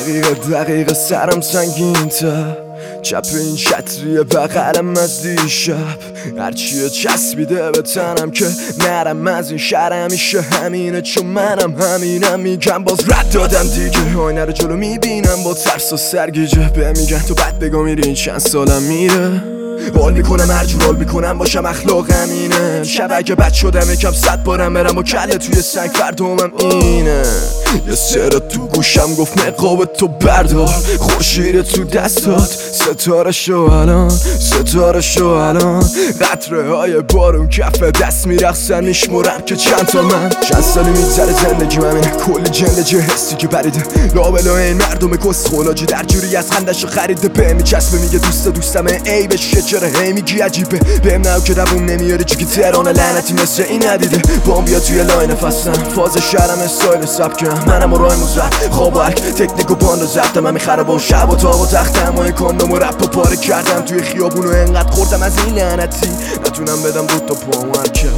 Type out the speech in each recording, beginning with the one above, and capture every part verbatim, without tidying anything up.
دقیقه دقیقه سرم سنگین تا چپ این چتریه بغلم از دیشب هرچیه چسبیده به تنم که نرم از این شهر همیشه همینه چون منم همینم میگم باز رد دادم دیگه آینه رو جلو میبینم با ترس و سرگیجه به میگن تو بد بگو میری این چند سالم میره حال میکنم هر جور حال میکنم باشم اخلاقم اینه شب اگه بد شدم یکم صد بارم برم و کله توی سنگ فردامم اینه یه سر تو گوشم گفت نقاب تو بردار خورشید تو دستات ستاره شو الان ستاره شو الان قطره های بارون کف دست میرخصن میشمرم که چند تا من چند سالی میگذره زندگی من اینه کلی جنده حسی که بریده لابلا این مردم کس خولاجی در جوری از خندشو خریده به میچسبه میگه دوست دوستمه ای بشه چرا هی میگی عجیبه بهم نو که دووم نمیاره چی که تهران لعنتی مثل این ندیده بام بیا توی لاین فستم فاز شهرم استایل سبکم منم و رای موزد خواب و حک تکنیک و باند و زبطم همین خراب و شب و تاب و تختم و کاندوم و رپ و پاره کردم توی خیابون و انقدر خوردم از این لعنتی نتونم بدم دو تا پام حرکت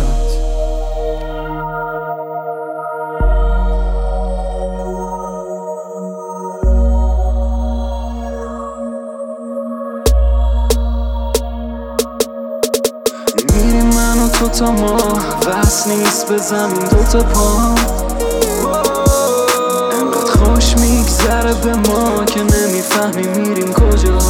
تو تا ما وصل نیست به زمین دوتا پا انقدر خوش میگذره به ما که نمیفهمیم میریم کجا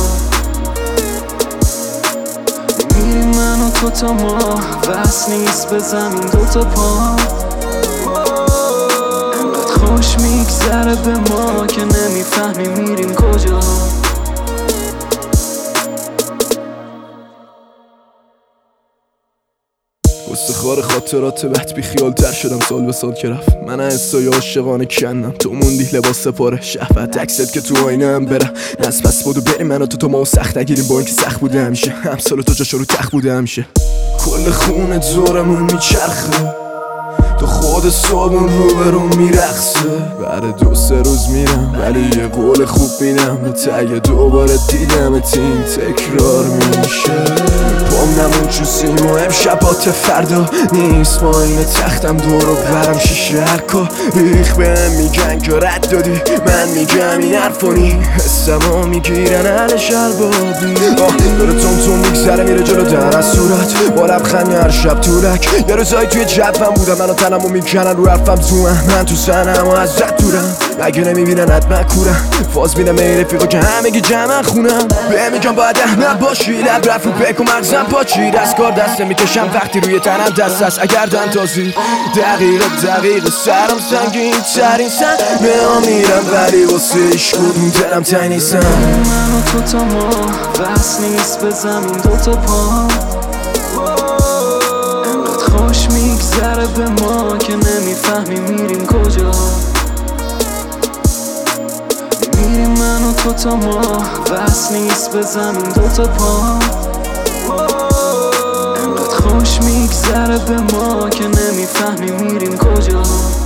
میریم من و تو تا ما وصل نیست به زمین دوتا پا انقدر خوش میگذره به ما که نمیفهمیم میریم کجا استخوار خاطرات بد بی خیال تر شدم سال به سال که رفت من احسای عاشقانه کندم تو موندی لباس پاره شهوت اکسل که تو آینه هم برم نصف پس بودو بریم من و تو تو ما و سخت نگیریم با اینکه سخت بوده همیشه همسال تو جاشو رو تخت بوده همیشه کل خونه دورمون میچرخه تو خود صابون رو برون میرخصه بعد دو سه روز میرم ولی یه قول خوب میرم به تگه دوباره دیدم تین تکرار میشه پام نمون چوسیم و امشبات فردا نیست با این تختم دور و برم شیشه هرکا ریخ بهم میگن که رد دادی من میگم این حرفانی حسم ها میگیرن علش البابی داره تون تون میگذره میره جلو در از صورت با لبخند هر شب تورک یه روزایی توی جبم بودم منو تنمو میکنن رو حرفم زومم من تو سنم و از رد دورم اگه نمیبینن حتما کورم فاز میدم ای رفیقا که همگی جمع خونم به میگم باید احمد باشی لب رفت رو پک و مغزم پاچی دست کار دست میکشم وقتی روی تنم دست است اگر دنتازی دقیقه دقیقه سرم سنگین ترین سن به میرم ولی واسه ایش کدوم دلم تنگ نیستم من و تو تا ما وصل نیست به زمین دوتا پا انقدر خوش میگذره به ما که نمیفهمیم میریم کجا میریم من و تو تا ما وصل نیست به زمین دوتا پا انقدر خوش میگذره به ما که نمیفهمیم میریم کجا